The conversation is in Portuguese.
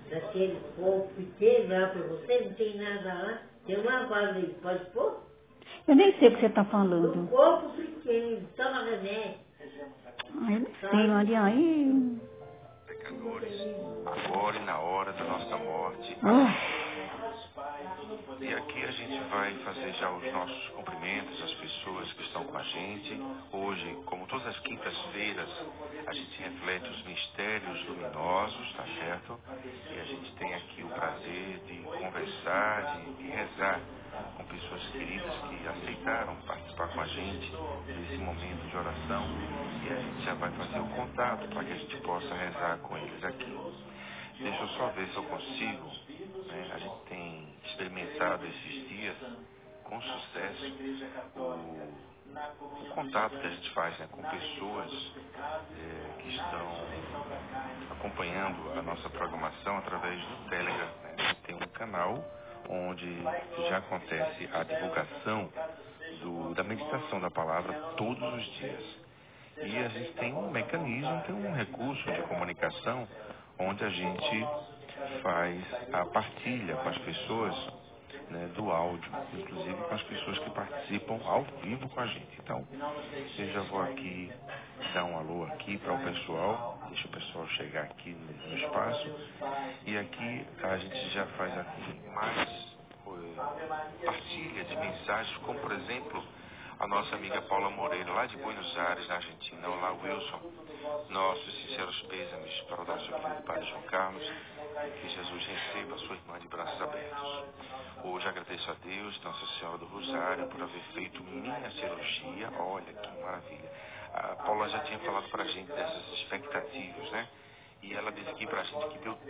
daquele corpo pequeno lá para você, não tem nada lá. Tem uma vaga aí, pode pôr? Eu nem sei o que você está Um falando. corpo pequeno, toma remédio. Ah, eu não sei, Maria. Ai. Pecadores, agora e na hora da nossa morte. Amém. Ah. E aqui a gente vai fazer já os nossos cumprimentos às pessoas que estão com a gente. Hoje, como todas as quintas-feiras, a gente reflete os mistérios luminosos, tá certo? E a gente tem aqui o prazer de conversar, de rezar com pessoas queridas que aceitaram participar com a gente desse momento de oração. E a gente já vai fazer o contato para que a gente possa rezar com eles aqui. Deixa eu só ver se eu consigo, né? A gente tem experimentado esses dias com sucesso o contato que a gente faz, né, com pessoas que estão acompanhando a nossa programação através do Telegram, né? A gente tem um canal onde já acontece a divulgação da meditação da palavra todos os dias. E a gente tem um mecanismo, tem um recurso de comunicação onde a gente faz a partilha com as pessoas, né, do áudio, inclusive com as pessoas que participam ao vivo com a gente. Então, eu já vou aqui dar um alô aqui para o pessoal, deixa o pessoal chegar aqui no espaço, e aqui a gente já faz aqui mais partilha de mensagens, como por exemplo, a nossa amiga Paula Moreira, lá de Buenos Aires, na Argentina. Olá, Wilson. Nossos sinceros pêsames para o nosso querido Padre João Carlos, e que Jesus receba a sua irmã de braços abertos. Hoje agradeço a Deus, Nossa Senhora do Rosário, por haver feito minha cirurgia. Olha que maravilha. A Paula já tinha falado para a gente dessas expectativas, né? E ela disse aqui para a gente que deu